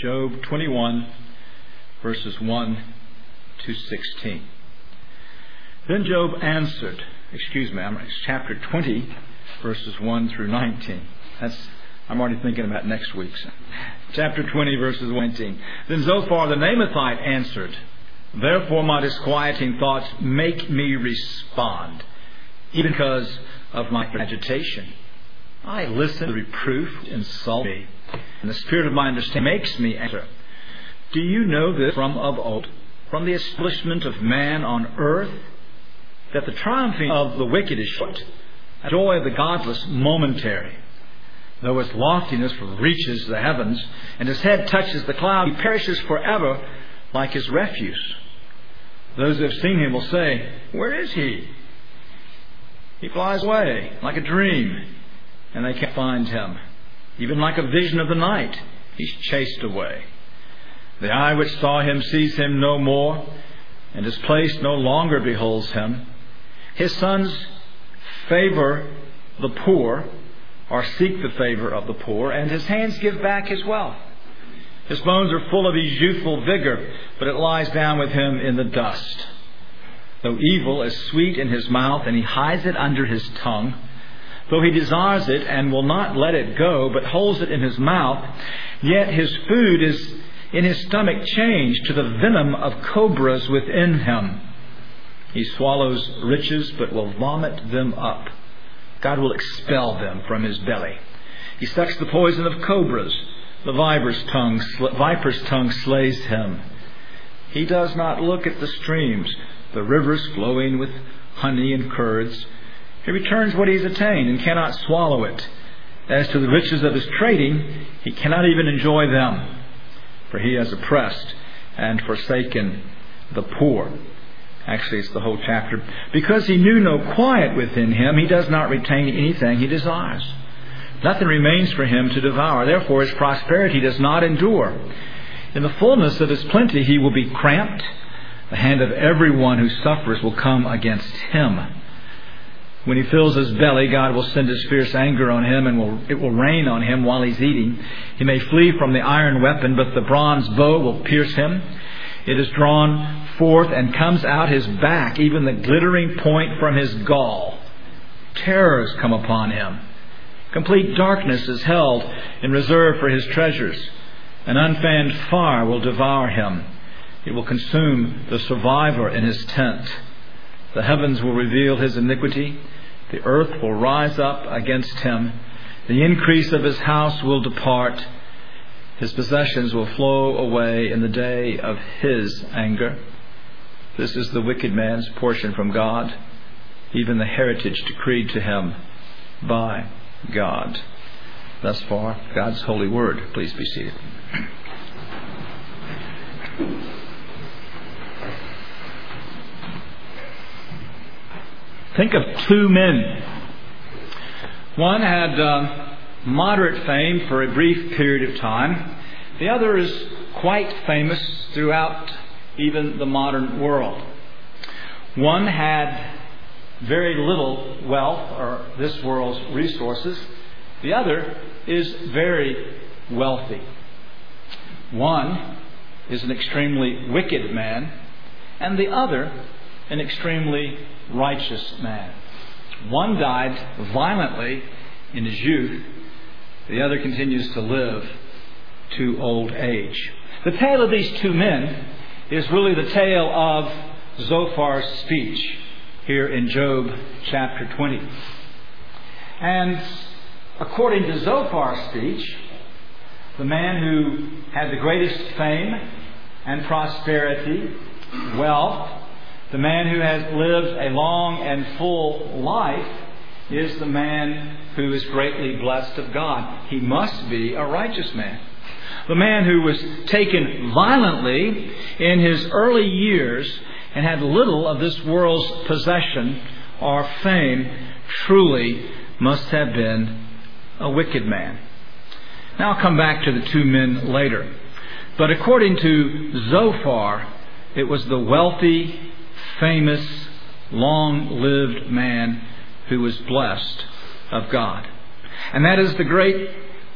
Job 21, verses 1 to 16. Then Job answered, chapter 20, verses 1 through 19. I'm already thinking about next week's. Chapter 20, verses 19. Then Zophar the Naamathite answered, Therefore my disquieting thoughts make me respond, even because of my agitation. I listen to reproof, insult me, and the spirit of my understanding makes me answer. Do you know this from of old, from the establishment of man on earth, that the triumphing of the wicked is short, the joy of the godless momentary? Though his loftiness reaches the heavens, and his head touches the cloud, he perishes forever like his refuse. Those who have seen him will say, Where is he? He flies away like a dream, and they can't find him. Even like a vision of the night, he's chased away. The eye which saw him sees him no more, and his place no longer beholds him. His sons favor the poor, or seek the favor of the poor, and his hands give back his wealth. His bones are full of his youthful vigor, but it lies down with him in the dust. Though evil is sweet in his mouth, and he hides it under his tongue, though he desires it and will not let it go, but holds it in his mouth, yet his food is in his stomach changed to the venom of cobras within him. He swallows riches, but will vomit them up. God will expel them from his belly. He sucks the poison of cobras. The viper's tongue slays him. He does not look at the streams, the rivers flowing with honey and curds. He returns what he has attained and cannot swallow it. As to the riches of his trading, he cannot even enjoy them, for he has oppressed and forsaken the poor. Actually, it's the whole chapter. Because he knew no quiet within him, he does not retain anything he desires. Nothing remains for him to devour. Therefore, his prosperity does not endure. In the fullness of his plenty, he will be cramped. The hand of everyone who suffers will come against him. When he fills his belly, God will send his fierce anger on him, and it will rain on him while he's eating. He may flee from the iron weapon, but the bronze bow will pierce him. It is drawn forth and comes out his back, even the glittering point from his gall. Terrors come upon him. Complete darkness is held in reserve for his treasures. An unfanned fire will devour him. It will consume the survivor in his tent. The heavens will reveal his iniquity. The earth will rise up against him. The increase of his house will depart. His possessions will flow away in the day of his anger. This is the wicked man's portion from God, even the heritage decreed to him by God. Thus far, God's holy word. Please be seated. Think of two men. One had moderate fame for a brief period of time. The other is quite famous throughout even the modern world. One had very little wealth or this world's resources. The other is very wealthy. One is an extremely wicked man, and the other an extremely righteous man. One died violently in his youth. The other continues to live to old age. The tale of these two men is really the tale of Zophar's speech here in Job chapter 20. And according to Zophar's speech, the man who had the greatest fame and prosperity, wealth, the man who has lived a long and full life, is the man who is greatly blessed of God. He must be a righteous man. The man who was taken violently in his early years and had little of this world's possession or fame truly must have been a wicked man. Now I'll come back to the two men later. But according to Zophar, it was the wealthy, famous, long-lived man who was blessed of God. And that is the great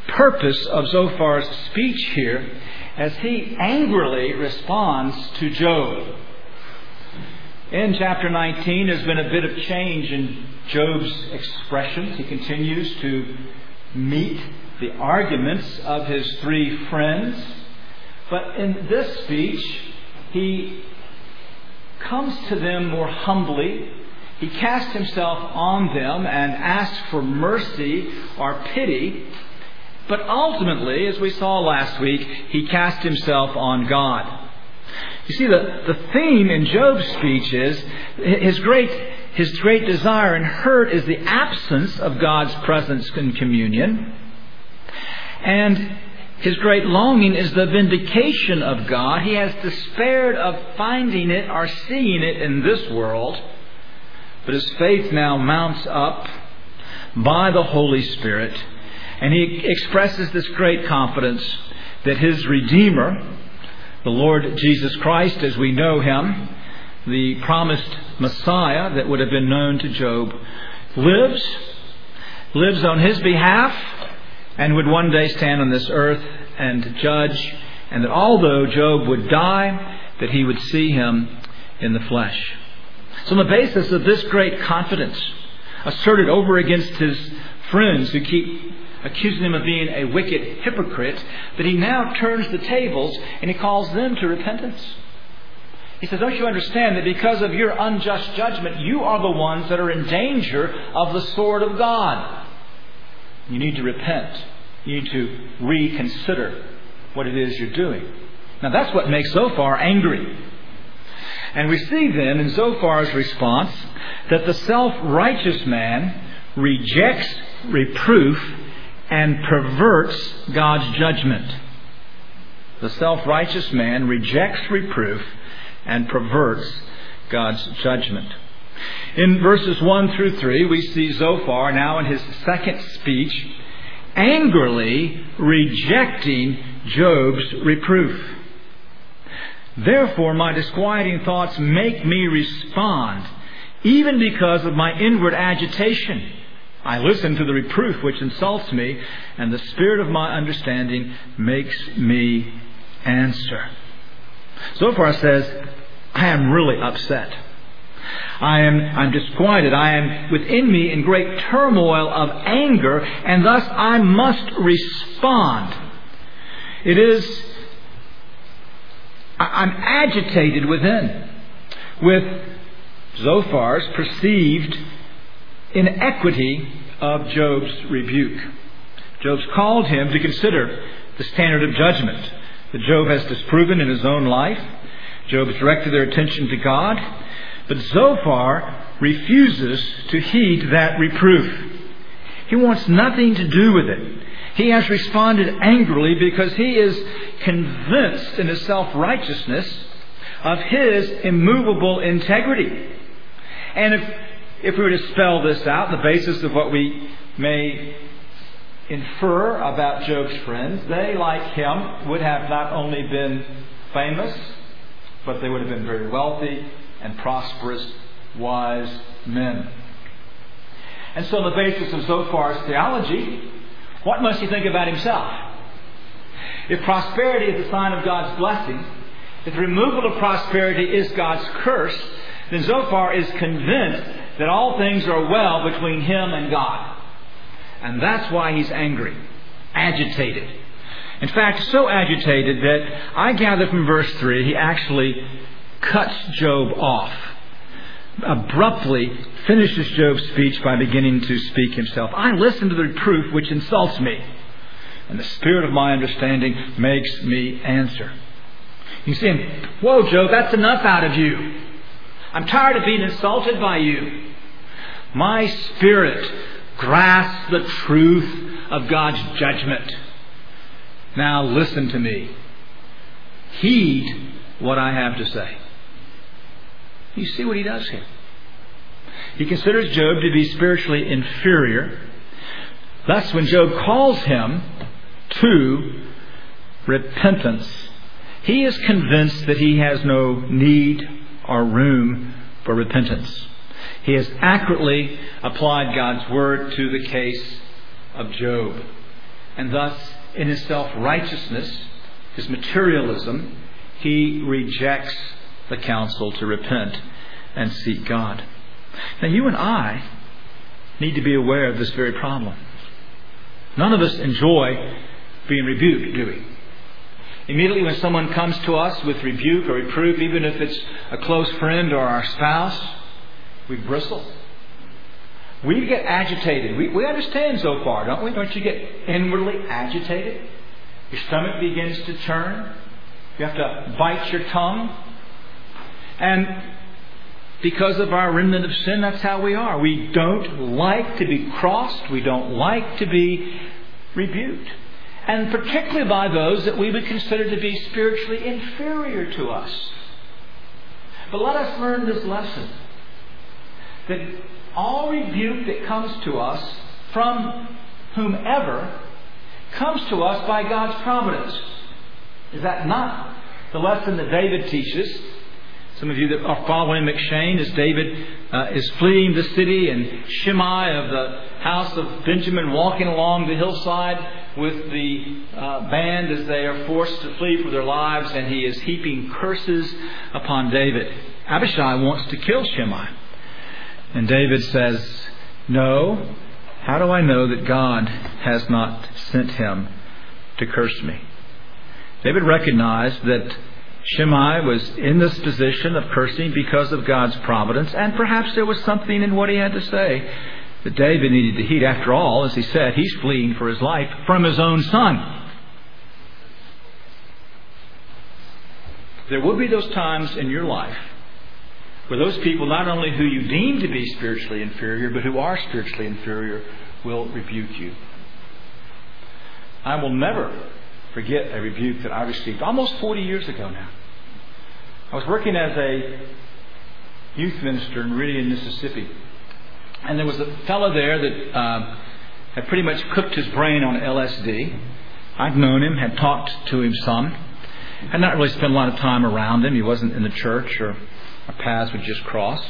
purpose of Zophar's speech here as he angrily responds to Job. In chapter 19, there's been a bit of change in Job's expressions. He continues to meet the arguments of his three friends. But in this speech, he comes to them more humbly. He casts himself on them and asks for mercy or pity. But ultimately, as we saw last week, he cast himself on God. You see, the theme in Job's speech is his great desire and hurt is the absence of God's presence in communion. And his great longing is the vindication of God. He has despaired of finding it or seeing it in this world. But his faith now mounts up by the Holy Spirit. And he expresses this great confidence that his Redeemer, the Lord Jesus Christ as we know him, the promised Messiah that would have been known to Job, lives on his behalf and would one day stand on this earth and judge, and that although Job would die, that he would see him in the flesh. So on the basis of this great confidence, asserted over against his friends who keep accusing him of being a wicked hypocrite, that he now turns the tables and he calls them to repentance. He says, don't you understand that because of your unjust judgment, you are the ones that are in danger of the sword of God? You need to repent. You need to reconsider what it is you're doing. Now that's what makes Zophar angry. And we see then in Zophar's response that the self-righteous man rejects reproof and perverts God's judgment. The self-righteous man rejects reproof and perverts God's judgment. In verses 1 through 3, we see Zophar now in his second speech angrily rejecting Job's reproof. Therefore, my disquieting thoughts make me respond, even because of my inward agitation. I listen to the reproof which insults me, and the spirit of my understanding makes me answer. Zophar says, I am really upset. I'm disquieted. I am within me in great turmoil of anger, and thus I must respond. I'm agitated within with Zophar's perceived inequity of Job's rebuke. Job's called him to consider the standard of judgment that Job has disproven in his own life. Job has directed their attention to God, but Zophar refuses to heed that reproof. He wants nothing to do with it. He has responded angrily because he is convinced in his self-righteousness of his immovable integrity. And if we were to spell this out, the basis of what we may infer about Job's friends, they, like him, would have not only been famous, but they would have been very wealthy and prosperous, wise men. And so on the basis of Zophar's theology, what must he think about himself? If prosperity is a sign of God's blessing, if the removal of prosperity is God's curse, then Zophar is convinced that all things are well between him and God. And that's why he's angry, agitated. In fact, so agitated that I gather from verse 3, he actually cuts Job off. Abruptly finishes Job's speech by beginning to speak himself. I listen to the reproof which insults me, and the spirit of my understanding makes me answer. You see, whoa, Job, that's enough out of you. I'm tired of being insulted by you. My spirit grasps the truth of God's judgment. Now listen to me. Heed what I have to say. You see what he does here? He considers Job to be spiritually inferior. Thus, when Job calls him to repentance, he is convinced that he has no need or room for repentance. He has accurately applied God's word to the case of Job. And thus, in his self-righteousness, his materialism, he rejects the counsel to repent and seek God. Now, you and I need to be aware of this very problem. None of us enjoy being rebuked, do we? Immediately when someone comes to us with rebuke or reproof, even if it's a close friend or our spouse, we bristle. We get agitated. We understand so far, don't we? Don't you get inwardly agitated? Your stomach begins to churn. You have to bite your tongue. And because of our remnant of sin, that's how we are. We don't like to be crossed. We don't like to be rebuked. And particularly by those that we would consider to be spiritually inferior to us. But let us learn this lesson. That all rebuke that comes to us from whomever comes to us by God's providence. Is that not the lesson that David teaches? Some of you that are following McShane, as David is fleeing the city, and Shimei of the house of Benjamin walking along the hillside with the band as they are forced to flee for their lives, and he is heaping curses upon David. Abishai wants to kill Shimei. And David says, "No, how do I know that God has not sent him to curse me?" David recognized that Shimei was in this position of cursing because of God's providence, and perhaps there was something in what he had to say that David needed to heed. After all, as he said, he's fleeing for his life from his own son. There will be those times in your life where those people, not only who you deem to be spiritually inferior, but who are spiritually inferior, will rebuke you. I will never forget a rebuke that I received almost 40 years ago now. I was working as a youth minister in Meridian, Mississippi. And there was a fellow there that had pretty much cooked his brain on LSD. I'd known him, had talked to him some. Had not really spent a lot of time around him. He wasn't in the church, or our paths would just cross.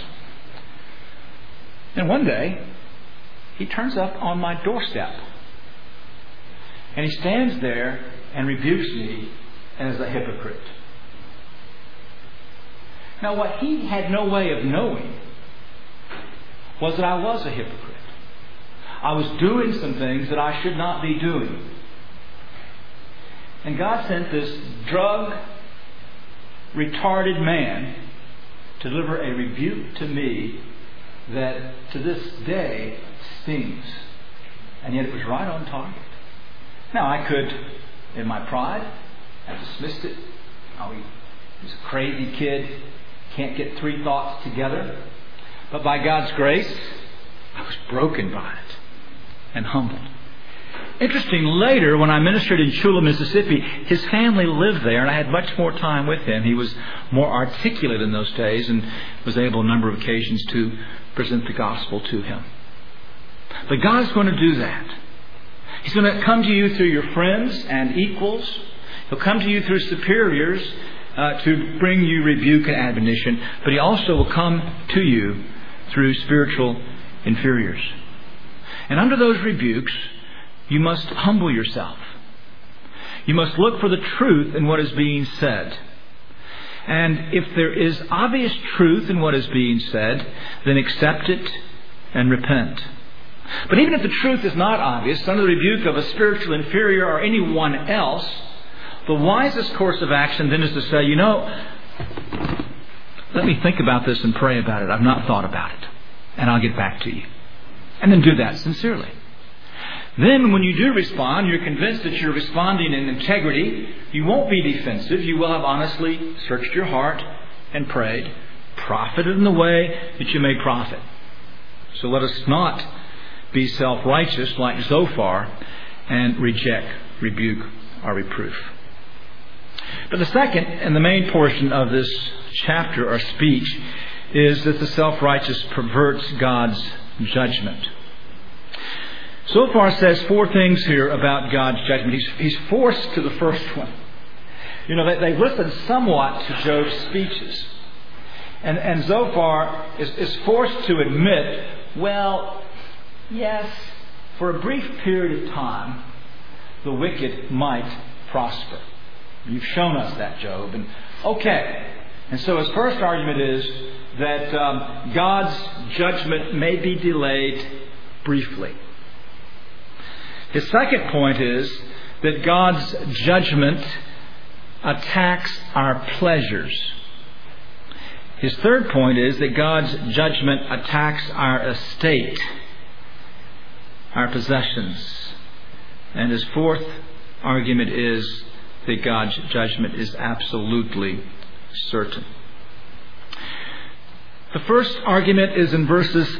And one day, he turns up on my doorstep. And he stands there and rebukes me as a hypocrite. Now, what he had no way of knowing was that I was a hypocrite. I was doing some things that I should not be doing. And God sent this drug-retarded man to deliver a rebuke to me that to this day stings. And yet it was right on target. Now, I could, in my pride, have dismissed it. Oh, he's a crazy kid. Can't get three thoughts together. But by God's grace, I was broken by it and humbled. Interesting, later when I ministered in Chula, Mississippi, his family lived there, and I had much more time with him. He was more articulate in those days and was able on a number of occasions to present the gospel to him. But God is going to do that. He's going to come to you through your friends and equals. He'll come to you through superiors to bring you rebuke and admonition. But He also will come to you through spiritual inferiors. And under those rebukes, you must humble yourself. You must look for the truth in what is being said. And if there is obvious truth in what is being said, then accept it and repent. But even if the truth is not obvious, under the rebuke of a spiritual inferior or anyone else, the wisest course of action then is to say, let me think about this and pray about it. I've not thought about it. And I'll get back to you. And then do that sincerely. Then when you do respond, you're convinced that you're responding in integrity. You won't be defensive. You will have honestly searched your heart and prayed, profited in the way that you may profit. So let us not be self-righteous like Zophar and reject rebuke or reproof. But the second and the main portion of this chapter or speech is that the self-righteous perverts God's judgment. Zophar says four things here about God's judgment. He's forced to the first one. They listened somewhat to Job's speeches. And Zophar is forced to admit, well, yes, for a brief period of time, the wicked might prosper. You've shown us that, Job. And so his first argument is that God's judgment may be delayed briefly. His second point is that God's judgment attacks our pleasures. His third point is that God's judgment attacks our estate, our possessions. And his fourth argument is that God's judgment is absolutely certain. The first argument is in verses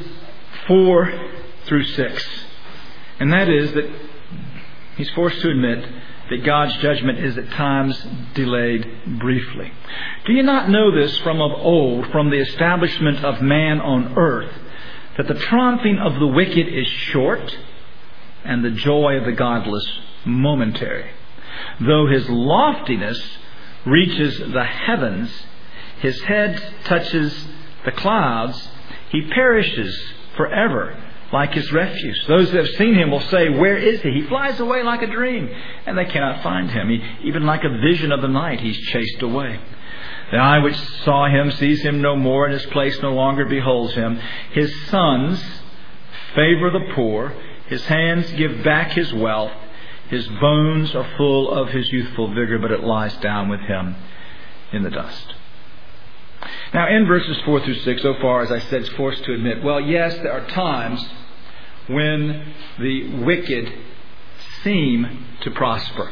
4 through 6. And that is that he's forced to admit that God's judgment is at times delayed briefly. Do you not know this from of old, from the establishment of man on earth, that the triumphing of the wicked is short, and the joy of the godless momentary? Though his loftiness reaches the heavens, his head touches the clouds, he perishes forever like his refuse. Those that have seen him will say, "Where is he?" He flies away like a dream, and they cannot find him. Even like a vision of the night, he's chased away. The eye which saw him sees him no more, and his place no longer beholds him. His sons favor the poor. His hands give back his wealth. His bones are full of his youthful vigor, but it lies down with him in the dust. Now, in verses 4 through 6, so far, as I said, it's forced to admit, well, yes, there are times when the wicked seem to prosper.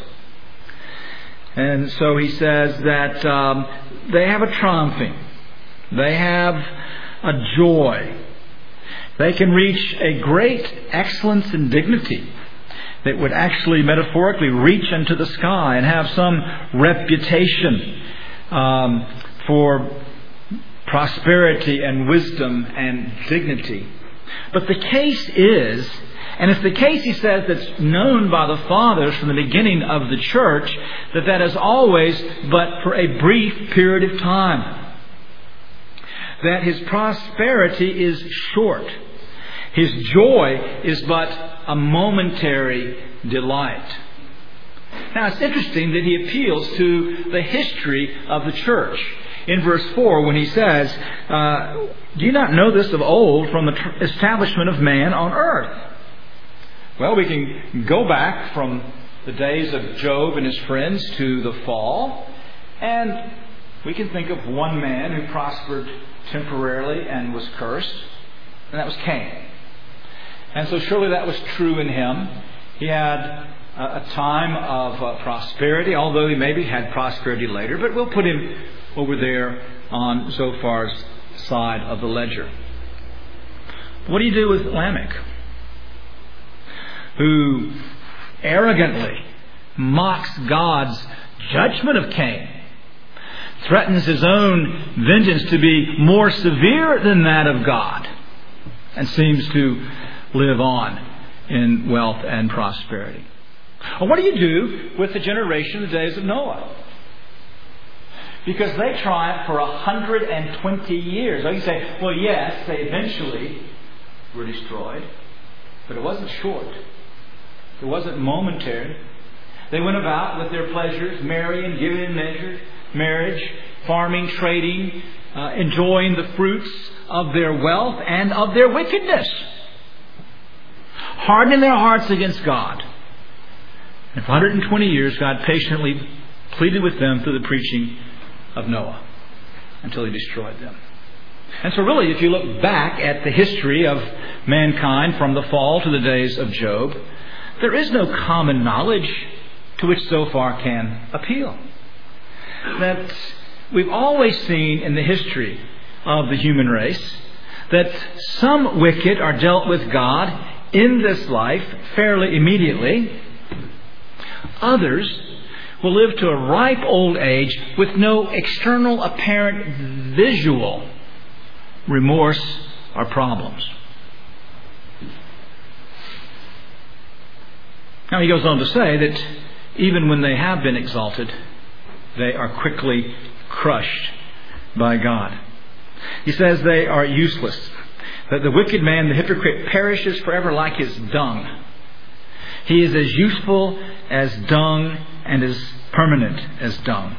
And so he says that they have a triumphing. They have a joy. They can reach a great excellence and dignity that would actually metaphorically reach into the sky and have some reputation for prosperity and wisdom and dignity. But the case is, and it's the case, he says, that's known by the fathers from the beginning of the church, that is always but for a brief period of time. That his prosperity is short. His joy is but a momentary delight. Now, it's interesting that he appeals to the history of the church. In verse 4, when he says, "Do you not know this of old from the establishment of man on earth?" Well, we can go back from the days of Job and his friends to the fall, and we can think of one man who prospered temporarily and was cursed, and that was Cain. And so surely that was true in him. He had a time of prosperity, although he maybe had prosperity later, but we'll put him over there on Zophar's side of the ledger. What do you do with Lamech, who arrogantly mocks God's judgment of Cain, threatens his own vengeance to be more severe than that of God, and seems to live on in wealth and prosperity? Well, what do you do with the generation of the days of Noah? Because they triumphed for 120 years. Now you say, well, yes, they eventually were destroyed, but it wasn't short. It wasn't momentary. They went about with their pleasures, marrying, giving in marriage, farming, trading, enjoying the fruits of their wealth and of their wickedness, hardening their hearts against God. And for 120 years, God patiently pleaded with them through the preaching of Noah until he destroyed them. And so really, if you look back at the history of mankind from the fall to the days of Job, there is no common knowledge to which Zophar can appeal. That we've always seen in the history of the human race that some wicked are dealt with God in this life fairly immediately. Others will live to a ripe old age with no external apparent visual remorse or problems. Now he goes on to say that even when they have been exalted, they are quickly crushed by God. He says they are useless, that the wicked man, the hypocrite, perishes forever like his dung. He is as useful as dung and as permanent as dung.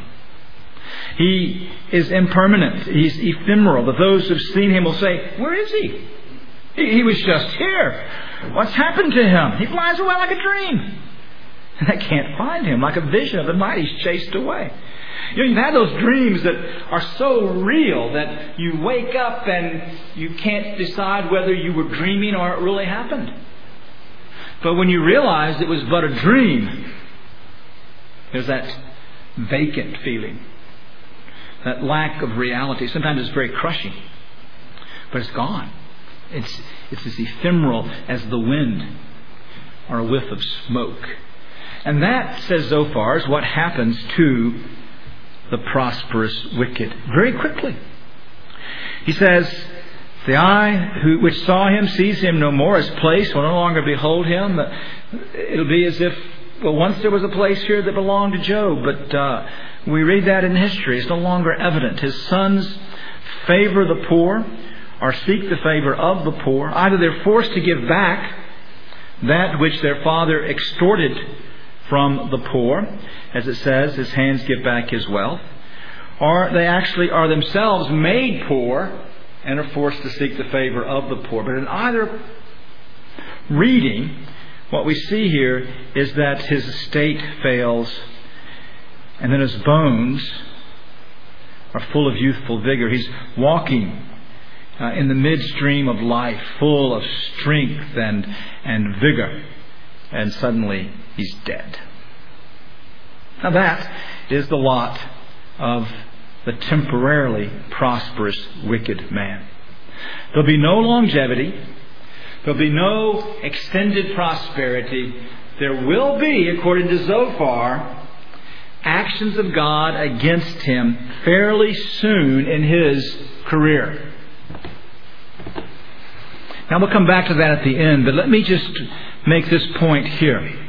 He is impermanent. He's ephemeral. But those who've seen him will say, where is he? He was just here. What's happened to him? He flies away like a dream. And they can't find him. Like a vision of the night, he's chased away. You've had those dreams that are so real that you wake up and you can't decide whether you were dreaming or it really happened. But when you realize it was but a dream, there's that vacant feeling, that lack of reality. Sometimes it's very crushing, but it's gone. It's as ephemeral as the wind or a whiff of smoke. And that, says Zophar, is what happens to the prosperous wicked very quickly. He says, the eye which saw him sees him no more. His place will no longer behold him. It'll be as if, well, once there was a place here that belonged to Job, but we read that in history. It's no longer evident. His sons favor the poor or seek the favor of the poor. Either they're forced to give back that which their father extorted from the poor, as it says, his hands give back his wealth, or they actually are themselves made poor and are forced to seek the favor of the poor. But in either reading, what we see here is that his estate fails, and then his bones are full of youthful vigor. He's walking in the midstream of life, full of strength and vigor, and suddenly he's dead. Now that is the lot of the temporarily prosperous wicked man. There'll be no longevity. There'll be no extended prosperity. There will be, according to Zophar, actions of God against him fairly soon in his career. Now we'll come back to that at the end, but let me just make this point here.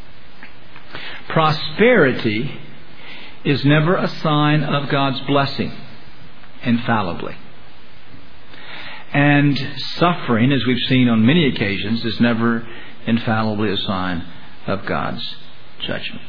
Prosperity is never a sign of God's blessing, infallibly. And suffering, as we've seen on many occasions, is never infallibly a sign of God's judgment.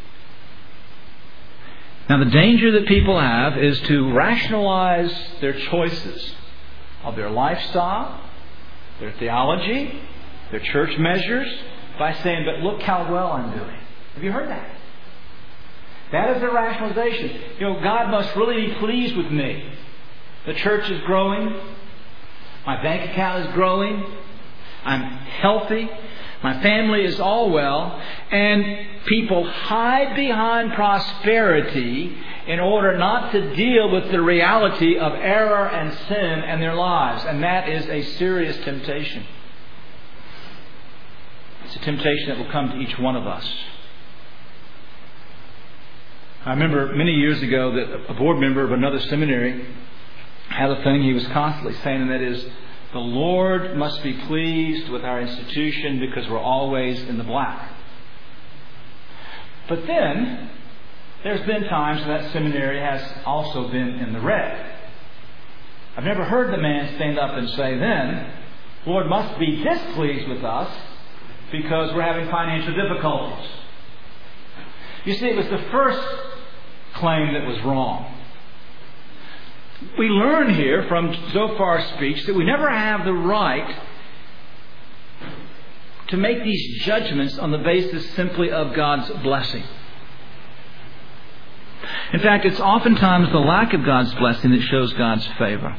Now, the danger that people have is to rationalize their choices of their lifestyle, their theology, their church measures, by saying, but look how well I'm doing. Have you heard that? That is a rationalization. God must really be pleased with me. The church is growing. My bank account is growing. I'm healthy. My family is all well. And people hide behind prosperity in order not to deal with the reality of error and sin in their lives. And that is a serious temptation. It's a temptation that will come to each one of us. I remember many years ago that a board member of another seminary had a thing he was constantly saying, and that is, the Lord must be pleased with our institution because we're always in the black. But then, there's been times when that seminary has also been in the red. I've never heard the man stand up and say then, the Lord must be displeased with us because we're having financial difficulties. You see, it was the first claim that was wrong. We learn here from Zophar's speech that we never have the right to make these judgments on the basis simply of God's blessing. In fact, it's oftentimes the lack of God's blessing that shows God's favor.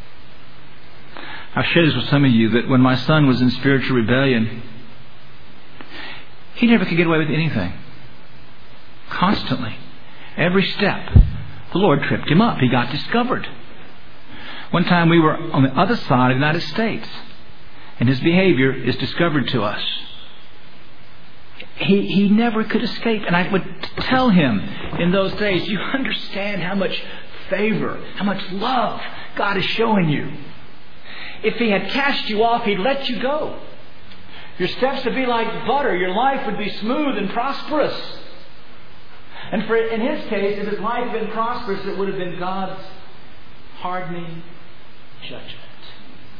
I've shared this with some of you that when my son was in spiritual rebellion, he never could get away with anything. Constantly. Every step. The Lord tripped him up. He got discovered. One time we were on the other side of the United States, and his behavior is discovered to us. He never could escape. And I would tell him in those days, you understand how much favor, how much love God is showing you. If He had cast you off, He'd let you go. Your steps would be like butter. Your life would be smooth and prosperous. And in his case, if his life had been prosperous, it would have been God's hardening judgment.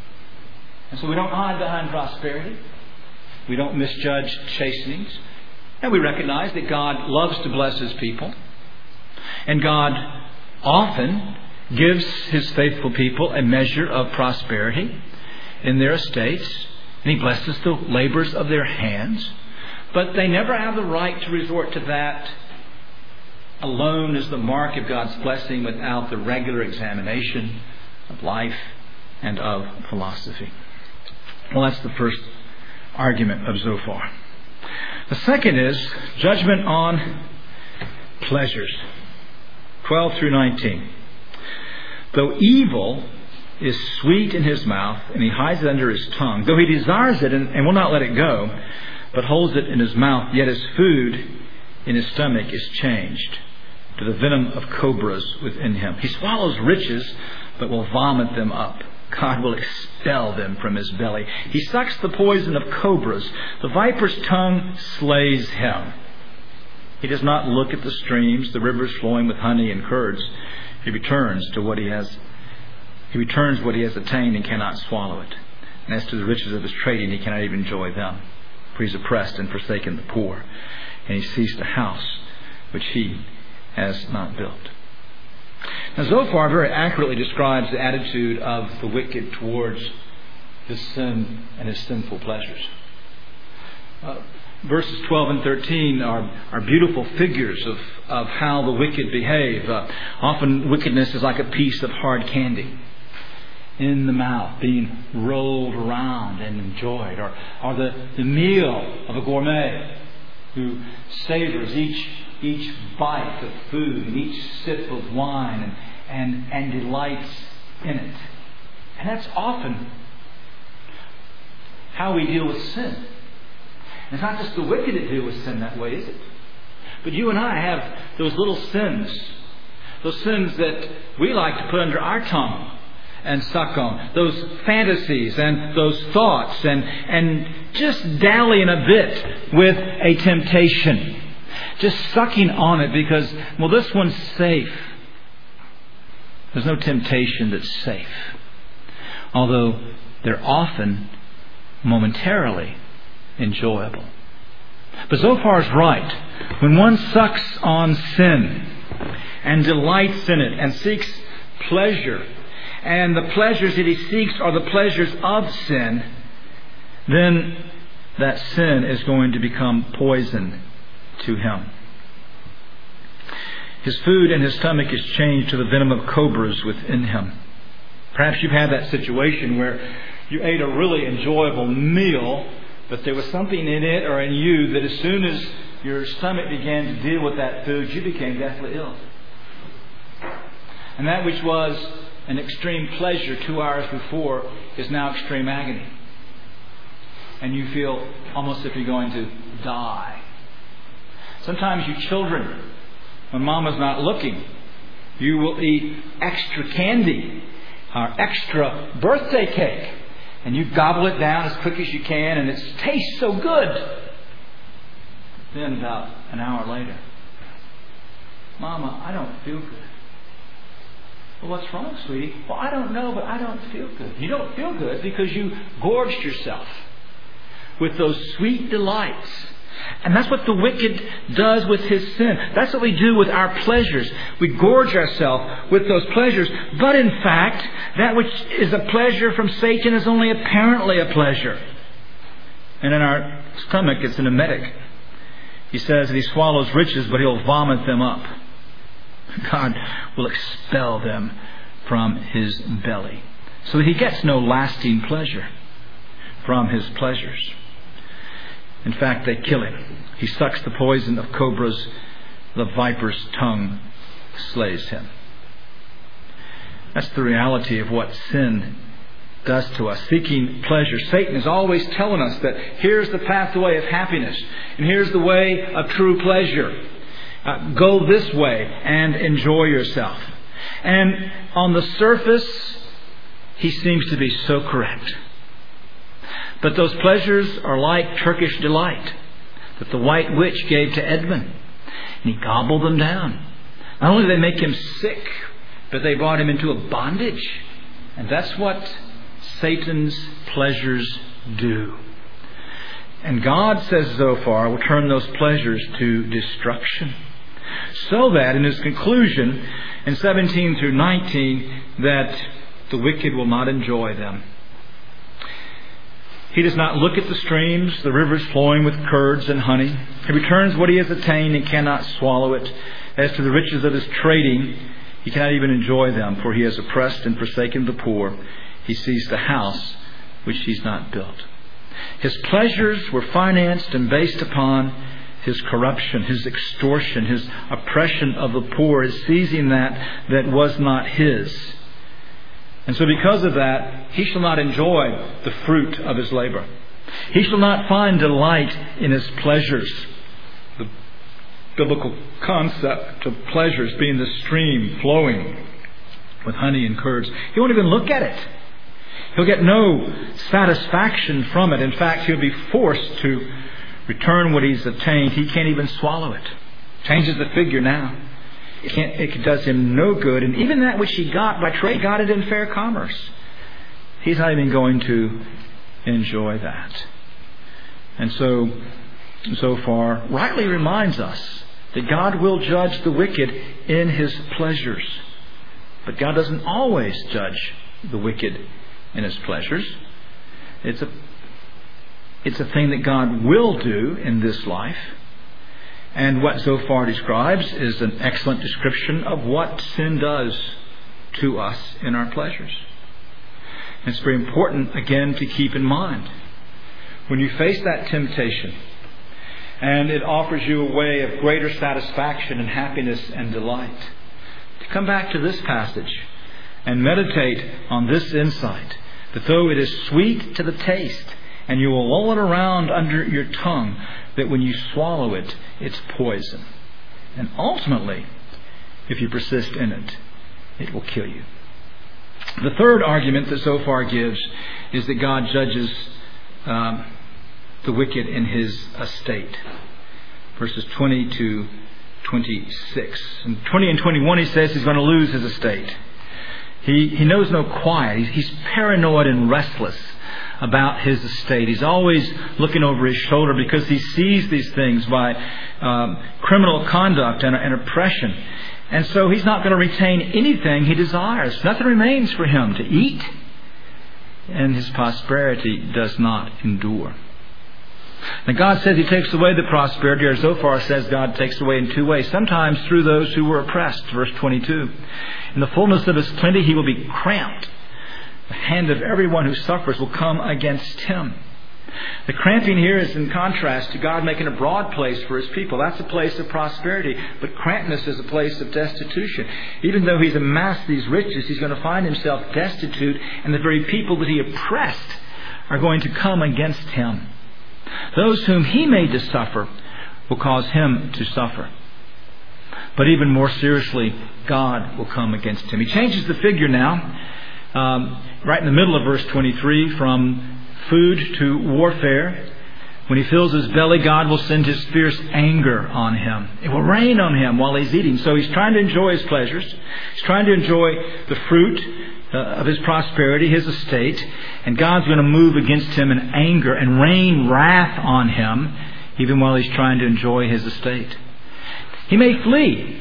And so we don't hide behind prosperity. We don't misjudge chastenings. And we recognize that God loves to bless His people. And God often gives His faithful people a measure of prosperity in their estates. And He blesses the labors of their hands. But they never have the right to resort to that alone as the mark of God's blessing without the regular examination of life and of philosophy. Well, that's the first argument of Zophar. The second is judgment on pleasures. 12 through 19. Though evil is sweet in his mouth, and he hides it under his tongue, though he desires it and will not let it go, but holds it in his mouth, yet his food in his stomach is changed to the venom of cobras within him. He swallows riches, but will vomit them up. God will expel them from his belly. He sucks the poison of cobras. The viper's tongue slays him. He does not look at the streams, the rivers flowing with honey and curds. He returns what he has attained and cannot swallow it. And as to the riches of his trading, he cannot even enjoy them. For he is oppressed and forsaken the poor. And he sees the house which he has not built. Now, Zophar very accurately describes the attitude of the wicked towards his sin and his sinful pleasures. Verses 12 and 13 are beautiful figures of how the wicked behave. Often wickedness is like a piece of hard candy in the mouth, being rolled around and enjoyed. Or the meal of a gourmet who savors each bite of food and each sip of wine and delights in it. And that's often how we deal with sin. It's not just the wicked that deal with sin that way, is it? But you and I have those little sins. Those sins that we like to put under our tongue and suck on. Those fantasies and those thoughts and just dallying a bit with a temptation. Just sucking on it because, well, this one's safe. There's no temptation that's safe. Although they're often momentarily enjoyable. But Zophar's right. When one sucks on sin and delights in it and seeks pleasure, and the pleasures that he seeks are the pleasures of sin, then that sin is going to become poison to him. His food in his stomach is changed to the venom of cobras within him. Perhaps you've had that situation where you ate a really enjoyable meal, but there was something in it or in you that as soon as your stomach began to deal with that food, you became deathly ill. And that which was an extreme pleasure 2 hours before is now extreme agony. And you feel almost as if you're going to die. Sometimes you children, when mama's not looking, you will eat extra candy or extra birthday cake. And you gobble it down as quick as you can, and it tastes so good. Then about an hour later, Mama, I don't feel good. Well, what's wrong, sweetie? Well, I don't know, but I don't feel good. You don't feel good because you gorged yourself with those sweet delights. And that's what the wicked does with his sin. That's what we do with our pleasures. We gorge ourselves with those pleasures. But in fact, that which is a pleasure from Satan is only apparently a pleasure. And in our stomach, it's an emetic. He says that he swallows riches, but he'll vomit them up. God will expel them from his belly. So that he gets no lasting pleasure from his pleasures. In fact, they kill him. He sucks the poison of cobras. The viper's tongue slays him. That's the reality of what sin does to us. Seeking pleasure. Satan is always telling us that here's the pathway of happiness. And here's the way of true pleasure. Go this way and enjoy yourself. And on the surface, he seems to be so correct. But those pleasures are like Turkish delight that the white witch gave to Edmund. And he gobbled them down. Not only did they make him sick, but they brought him into a bondage. And that's what Satan's pleasures do. And God, says Zophar, will turn those pleasures to destruction. So that, in his conclusion, in 17 through 19, that the wicked will not enjoy them. He does not look at the streams, the rivers flowing with curds and honey. He returns what he has attained and cannot swallow it. As to the riches of his trading, he cannot even enjoy them, for he has oppressed and forsaken the poor. He sees the house which he's not built. His pleasures were financed and based upon his corruption, his extortion, his oppression of the poor, his seizing that was not his. And so because of that, he shall not enjoy the fruit of his labor. He shall not find delight in his pleasures. The biblical concept of pleasures being the stream flowing with honey and curds. He won't even look at it. He'll get no satisfaction from it. In fact, he'll be forced to return what he's obtained. He can't even swallow it. Changes the figure now. It does him no good. And even that which he got by trade, got it in fair commerce. He's not even going to enjoy that. And so Zophar rightly reminds us that God will judge the wicked in his pleasures. But God doesn't always judge the wicked in his pleasures. It's a thing that God will do in this life. And what Zophar describes is an excellent description of what sin does to us in our pleasures. And it's very important, again, to keep in mind. When you face that temptation, and it offers you a way of greater satisfaction and happiness and delight, to come back to this passage and meditate on this insight, that though it is sweet to the taste, and you will lull it around under your tongue, that when you swallow it, it's poison. And ultimately, if you persist in it, it will kill you. The third argument that Zophar gives is that God judges the wicked in his estate. Verses 20 to 26. In 20 and 21 he says he's going to lose his estate. He knows no quiet. He's paranoid and restless about his estate. He's always looking over his shoulder because he sees these things by criminal conduct and oppression. And so he's not going to retain anything he desires. Nothing remains for him to eat. And his prosperity does not endure. Now God says he takes away the prosperity, or Zophar says God takes away in two ways. Sometimes through those who were oppressed. Verse 22. In the fullness of his plenty he will be cramped. The hand of everyone who suffers will come against him. The cramping here is in contrast to God making a broad place for his people. That's a place of prosperity. But crampedness is a place of destitution. Even though he's amassed these riches, he's going to find himself destitute, and the very people that he oppressed are going to come against him. Those whom he made to suffer will cause him to suffer. But even more seriously, God will come against him. He changes the figure now. Right in the middle of verse 23, from food to warfare. When he fills his belly, God will send his fierce anger on him. It will rain on him while he's eating. So he's trying to enjoy his pleasures. He's trying to enjoy the fruit of his prosperity, his estate. And God's going to move against him in anger and rain wrath on him, even while he's trying to enjoy his estate. He may flee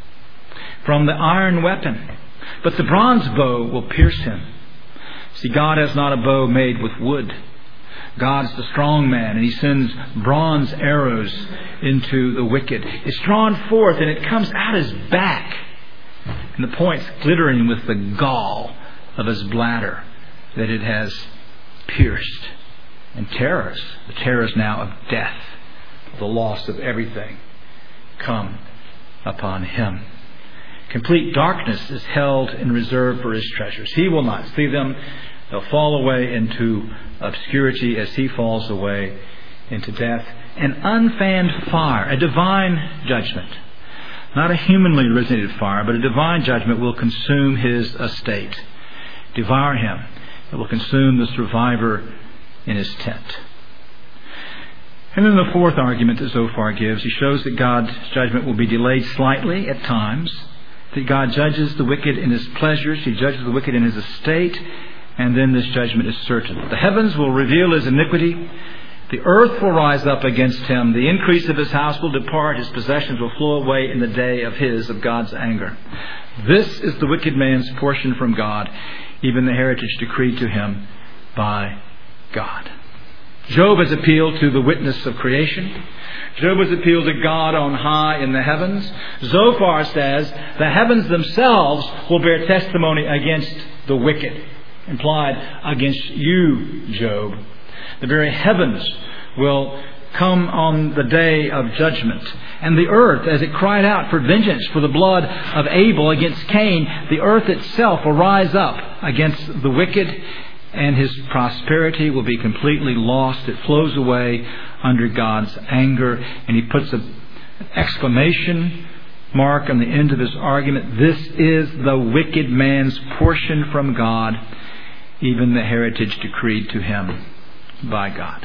from the iron weapon, but the bronze bow will pierce him. See, God has not a bow made with wood. God's the strong man, and he sends bronze arrows into the wicked. It's drawn forth, and it comes out his back, and the point's glittering with the gall of his bladder that it has pierced. And terrors, the terrors now of death, the loss of everything, come upon him. Complete darkness is held in reserve for his treasures. He will not see them. They'll fall away into obscurity as he falls away into death. An unfanned fire, a divine judgment. Not a humanly originated fire, but a divine judgment will consume his estate. Devour him. It will consume the survivor in his tent. And then the fourth argument that Zophar gives, he shows that God's judgment will be delayed slightly at times. That God judges the wicked in his pleasures. He judges the wicked in his estate. And then this judgment is certain. The heavens will reveal his iniquity. The earth will rise up against him. The increase of his house will depart. His possessions will flow away in the day of God's anger. This is the wicked man's portion from God, even the heritage decreed to him by God. Job has appealed to the witness of creation. Job has appealed to God on high in the heavens. Zophar says the heavens themselves will bear testimony against the wicked. Implied, against you, Job. The very heavens will come on the day of judgment. And the earth, as it cried out for vengeance for the blood of Abel against Cain, the earth itself will rise up against the wicked, and his prosperity will be completely lost. It flows away under God's anger. And he puts an exclamation mark on the end of his argument. This is the wicked man's portion from God, even the heritage decreed to him by God.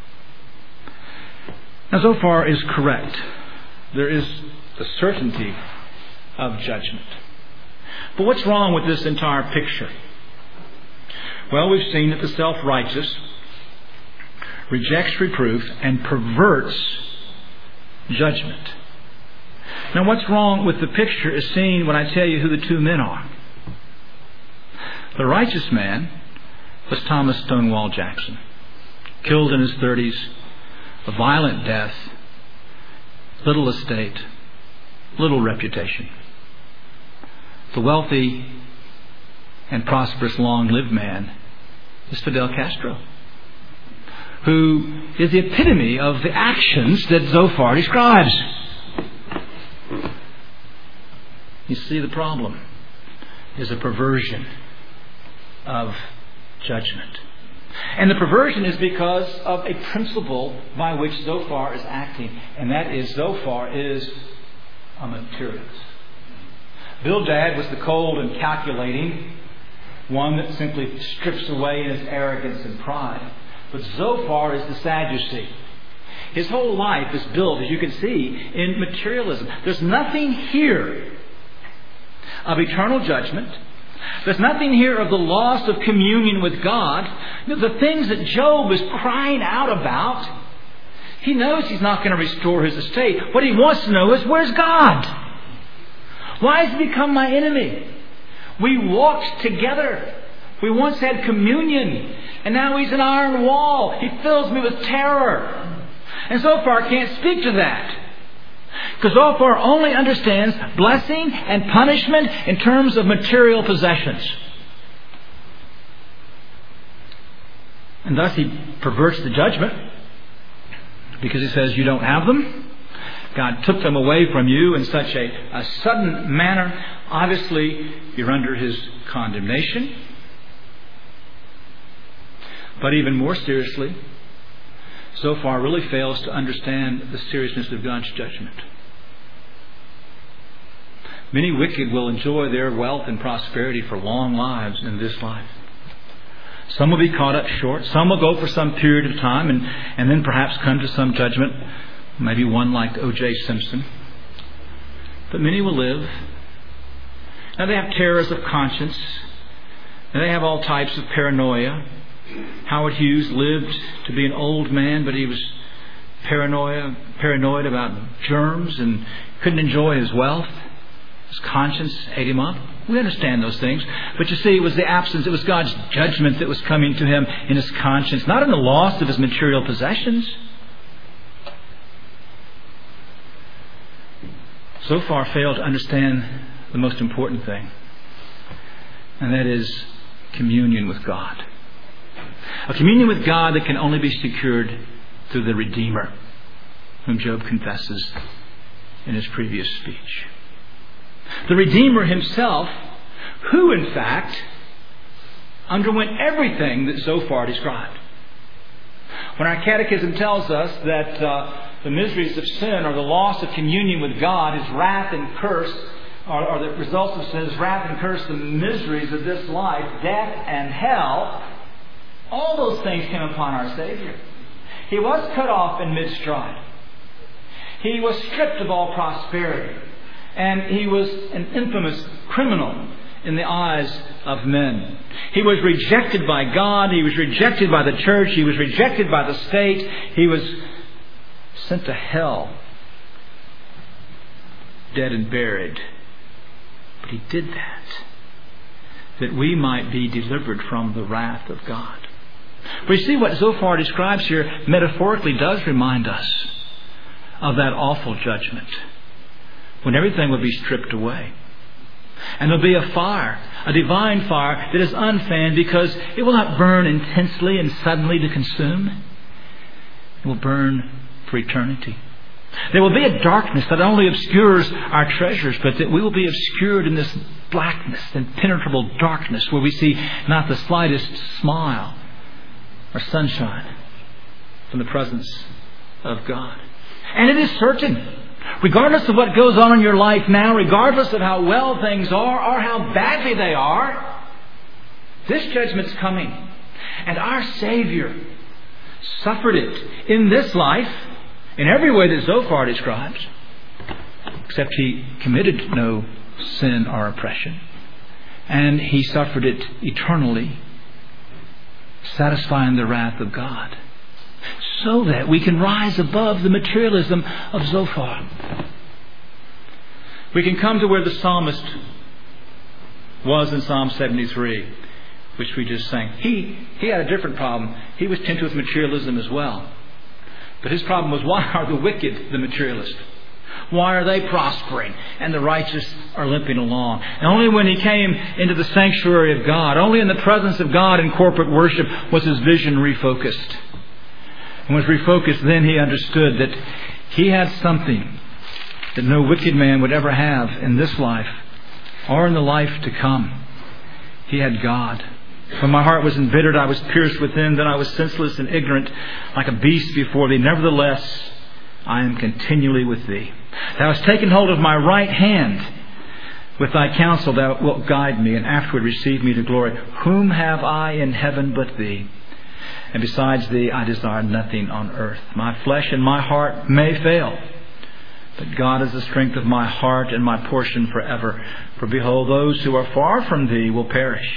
Now, Zophar is correct. There is the certainty of judgment. But what's wrong with this entire picture? Well, we've seen that the self-righteous rejects reproof and perverts judgment. Now, what's wrong with the picture is seen when I tell you who the two men are. The righteous man was Thomas Stonewall Jackson, killed in his 30s, a violent death, little estate, little reputation. The wealthy and prosperous, long-lived man is Fidel Castro, who is the epitome of the actions that Zophar describes. You see, the problem is a perversion of judgment. And the perversion is because of a principle by which Zophar is acting, and that is Zophar is a materialist. Bildad was the cold and calculating one that simply strips away in his arrogance and pride. But Zophar is the Sadducee. His whole life is built, as you can see, in materialism. There's nothing here of eternal judgment. There's nothing here of the loss of communion with God. The things that Job is crying out about, he knows he's not going to restore his estate. What he wants to know is, where's God? Why has he become my enemy? We walked together. We once had communion. And now he's an iron wall. He fills me with terror. And Zophar can't speak to that. Because Zophar only understands blessing and punishment in terms of material possessions. And thus he perverts the judgment, because he says, you don't have them. God took them away from you in such a sudden manner. Obviously, you're under his condemnation. But even more seriously, Zophar really fails to understand the seriousness of God's judgment. Many wicked will enjoy their wealth and prosperity for long lives in this life. Some will be caught up short. Some will go for some period of time and then perhaps come to some judgment. Maybe one like O.J. Simpson. But many will live. Now they have terrors of conscience. And they have all types of paranoia. Howard Hughes lived to be an old man, but he was paranoid about germs and couldn't enjoy his wealth. His conscience ate him up. We understand those things. But you see, it was the absence, it was God's judgment that was coming to him in his conscience, not in the loss of his material possessions. Zophar failed to understand the most important thing, and that is communion with God. A communion with God that can only be secured through the Redeemer, whom Job confesses in his previous speech. The Redeemer himself, who in fact underwent everything that Zophar described. When our catechism tells us that the miseries of sin or the loss of communion with God, His wrath and curse, or the results of sin, His wrath and curse, the miseries of this life, death and hell, all those things came upon our Savior. He was cut off in mid-stride. He was stripped of all prosperity. And he was an infamous criminal in the eyes of men. He was rejected by God. He was rejected by the church. He was rejected by the state. He was sent to hell, dead and buried. But He did that we might be delivered from the wrath of God. We see what Zophar describes here metaphorically does remind us of that awful judgment when everything will be stripped away. And there'll be a fire, a divine fire that is unfanned, because it will not burn intensely and suddenly to consume. It will burn for eternity. There will be a darkness that only obscures our treasures, but that we will be obscured in this blackness, impenetrable darkness, where we see not the slightest smile or sunshine from the presence of God. And it is certain, regardless of what goes on in your life now, regardless of how well things are or how badly they are, this judgment's coming. And our Savior suffered it in this life, in every way that Zophar describes, except He committed no sin or oppression. And He suffered it eternally, satisfying the wrath of God, so that we can rise above the materialism of Zophar. We can come to where the psalmist was in Psalm 73, which we just sang. He had a different problem. He was tempted with materialism as well. But his problem was, why are the wicked the materialist? Why are they prospering and the righteous are limping along? And only when he came into the sanctuary of God, only in the presence of God in corporate worship, was his vision refocused. And was refocused, then he understood that he had something that no wicked man would ever have in this life or in the life to come. He had God. When my heart was embittered, I was pierced within. Then I was senseless and ignorant, like a beast before Thee. Nevertheless, I am continually with Thee. Thou hast taken hold of my right hand. With Thy counsel Thou wilt guide me, and afterward receive me to glory. Whom have I in heaven but Thee? And besides Thee, I desire nothing on earth. My flesh and my heart may fail, but God is the strength of my heart and my portion forever. For behold, those who are far from Thee will perish.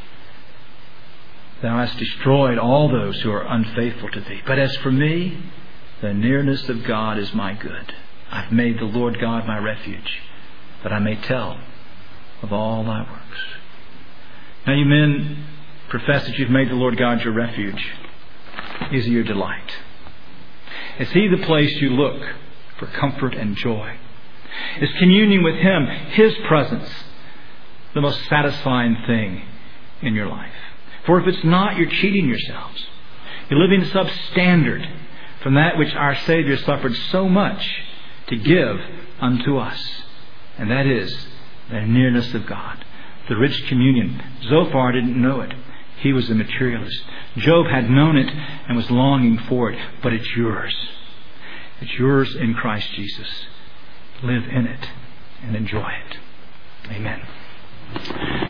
Thou hast destroyed all those who are unfaithful to Thee. But as for me, the nearness of God is my good. I've made the Lord God my refuge, that I may tell of all Thy works. Now you men profess that you've made the Lord God your refuge. Is He your delight? Is He the place you look for comfort and joy? Is communion with Him, His presence, the most satisfying thing in your life? For if it's not, you're cheating yourselves. You're living substandard from that which our Savior suffered so much to give unto us. And that is the nearness of God, the rich communion. Zophar didn't know it. He was a materialist. Job had known it and was longing for it. But it's yours. It's yours in Christ Jesus. Live in it and enjoy it. Amen.